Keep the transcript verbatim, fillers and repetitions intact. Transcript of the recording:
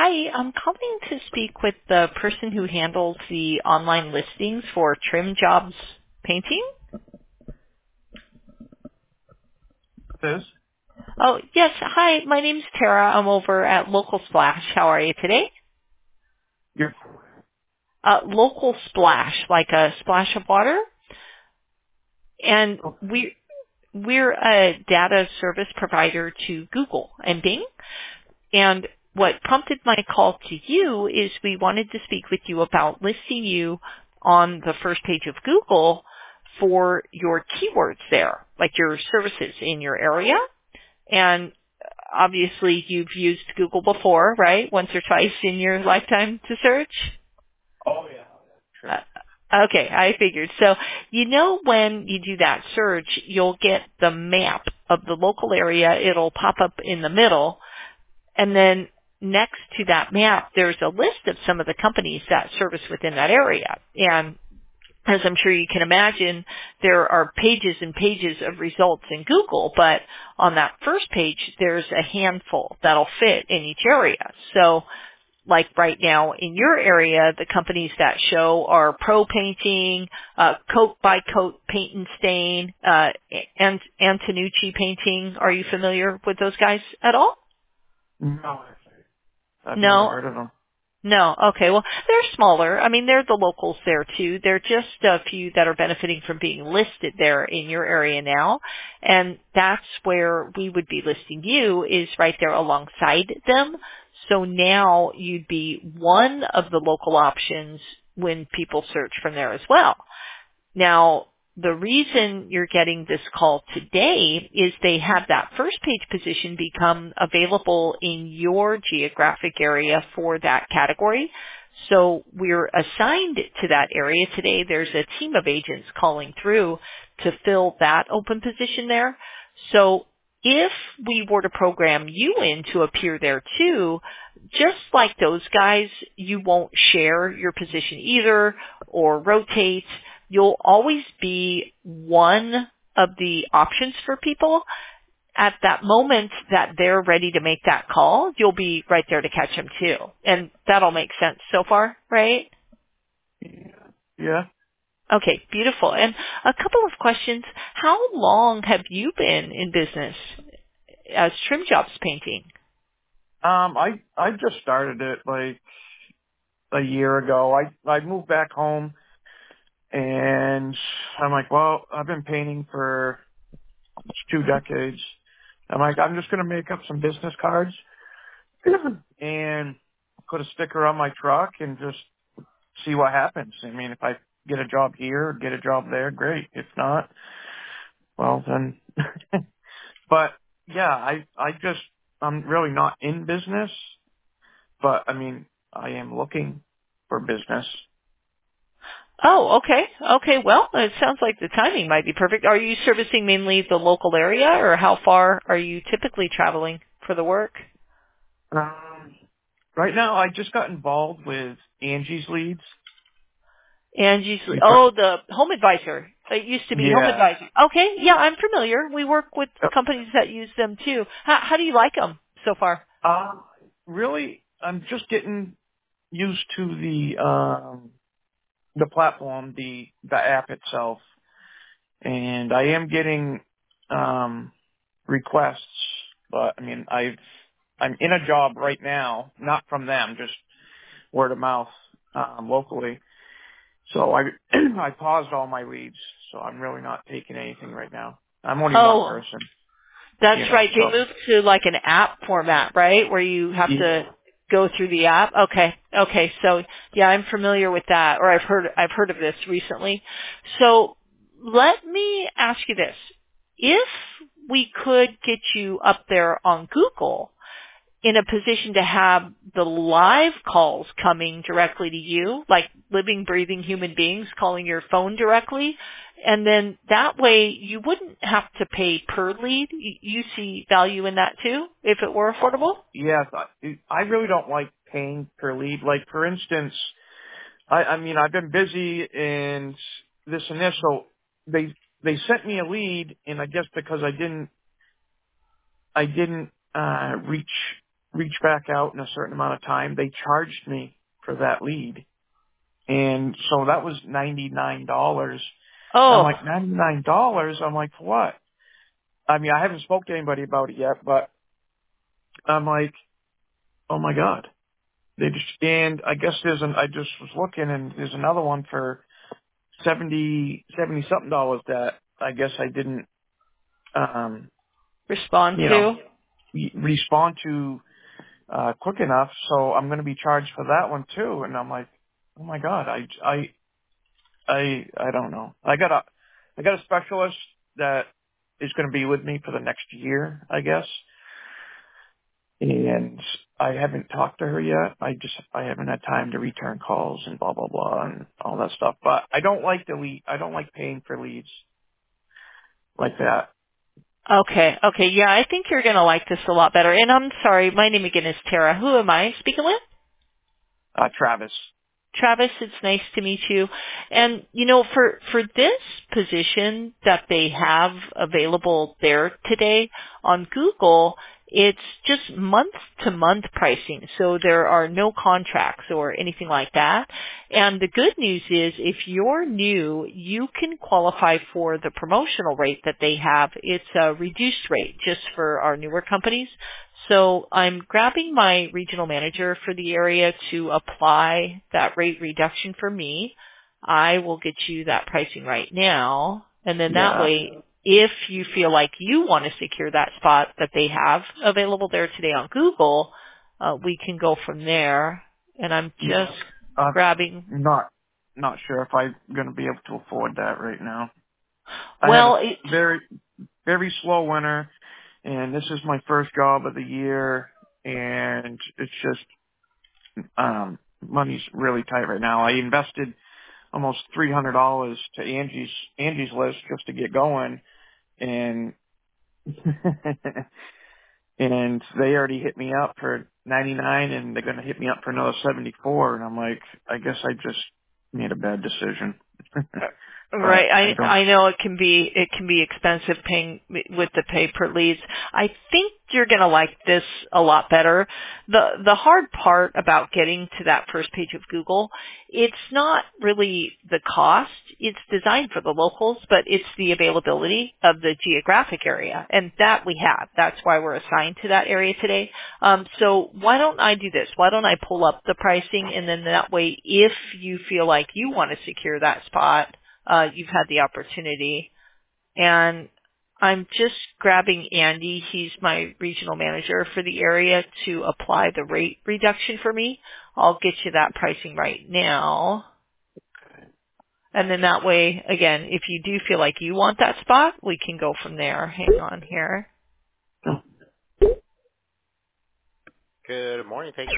Hi, I'm calling to speak with the person who handles the online listings for Trim Jobs Painting. This? Oh, yes. Hi, my name's Tara. I'm over at Local Splash. How are you today? You're, Uh, Local Splash, like a splash of water. And oh, we, we're a data service provider to Google and Bing. And what prompted my call to you is we wanted to speak with you about listing you on the first page of Google for your keywords there, like your services in your area. And obviously you've used Google before, right? Once or twice in your lifetime to search? oh yeah. Sure. Uh, Okay, I figured. So you know when you do that search, you'll get the map of the local area. It'll pop up in the middle. And then next to that map, there's a list of some of the companies that service within that area. And as I'm sure you can imagine, there are pages and pages of results in Google, but on that first page, there's a handful that'll fit in each area. So like right now in your area, the companies that show are Pro Painting, uh, Coat by Coat Paint and Stain, uh, and Antonucci Painting. Are you familiar with those guys at all? No, I've never No? heard of them. No. Okay. Well, they're smaller. I mean, they're the locals there too. They're just a few that are benefiting from being listed there in your area now. And that's where we would be listing you is right there alongside them. So now you'd be one of the local options when people search from there as well. Now, the reason you're getting this call today is they have that first page position become available in your geographic area for that category. So we're assigned to that area today. There's a team of agents calling through to fill that open position there. So if we were to program you in to appear there too, just like those guys, you won't share your position either or rotate. You'll always be one of the options for people. At that moment that they're ready to make that call, you'll be right there to catch them too. And that'll make sense so far, right? Yeah. Okay, beautiful. And a couple of questions. How long have you been in business as Trim Jobs Painting? Um, I I just started it like a year ago. I I moved back home, and I'm like, well, I've been painting for two decades. I'm like, I'm just gonna make up some business cards and put a sticker on my truck and just see what happens. I mean, if I get a job here, get a job there, great. If not, well then. But yeah, I I just I'm really not in business, but I mean I am looking for business. Oh, okay. Okay, well, it sounds like the timing might be perfect. Are you servicing mainly the local area, or how far are you typically traveling for the work? Um, right now, I just got involved with Angie's Leads. Angie's, You pro- oh, the Home Advisor. It used to be Home Yeah. Advisor. Okay, yeah, I'm familiar. We work with companies that use them too. How, how do you like them so far? Uh, really, I'm just getting used to the um the platform, the the app itself, and I am getting um requests, but I mean, I've, I'm in a job right now, not from them, just word of mouth, um, locally. So I, I paused all my leads, so I'm really not taking anything right now. I'm only one Oh, person, that's you know, right. They so. moved to like an app format, right? Where you have Yeah. to go through the app. Okay. Okay. So yeah, I'm familiar with that, or I've heard, I've heard of this recently. So let me ask you this. If we could get you up there on Google, in a position to have the live calls coming directly to you, like living, breathing human beings calling your phone directly. And then that way you wouldn't have to pay per lead. You you see value in that too, if it were affordable? Yes, I, I really don't like paying per lead. Like, for instance, I, I mean, I've been busy and this initial, they, they sent me a lead, and I guess because I didn't I didn't uh reach reach back out in a certain amount of time, they charged me for that lead. And so that was ninety-nine dollars. I'm Oh, like, ninety-nine dollars? I'm like, for what? I mean, I haven't spoke to anybody about it yet, but I'm like, oh my God. They just, and I guess there's an, I just was looking and there's another one for seventy, seventy something dollars that I guess I didn't, um, respond you know, to? re- respond to, uh, quick enough. So I'm going to be charged for that one too. And I'm like, oh my God, I, I, I, I don't know. I got a, I got a specialist that is going to be with me for the next year, I guess. And I haven't talked to her yet. I just, I haven't had time to return calls and blah, blah, blah and all that stuff. But I don't like the lead. I don't like paying for leads like that. Okay, okay, yeah, I think you're going to like this a lot better. And I'm sorry, my name again is Tara. Who am I speaking with? Uh, Travis. Travis, it's nice to meet you. And, you know, for, for this position that they have available there today on Google, it's just month to month pricing. So there are no contracts or anything like that. And the good news is if you're new, you can qualify for the promotional rate that they have. It's a reduced rate just for our newer companies. So I'm grabbing my regional manager for the area to apply that rate reduction for me. I will get you that pricing right now. And then that Yeah. way, if you feel like you want to secure that spot that they have available there today on Google, uh, we can go from there. And I'm Yeah. just I'm grabbing, not, not sure if I'm going to be able to afford that right now. I had a well, it, very, very slow winter and this is my first job of the year and it's just, um, money's really tight right now. I invested almost three hundred dollars to Angie's Angie's List just to get going, and and they already hit me up for ninety-nine, and they're gonna hit me up for another seventy-four, and I'm like, I guess I just made a bad decision, but right. I I don't. I know it can be it can be expensive paying with the pay per leads. I think you're going to like this a lot better. The the hard part about getting to that first page of Google, it's not really the cost. It's designed for the locals, but it's the availability of the geographic area, and that we have. That's why we're assigned to that area today. Um, so why don't I do this? Why don't I pull up the pricing, and then that way, if you feel like you want to secure that spot, uh, you've had the opportunity. And I'm just grabbing Andy. He's my regional manager for the area to apply the rate reduction for me. I'll get you that pricing right now. And then that way, again, if you do feel like you want that spot, we can go from there. Hang on here. Good morning. Thank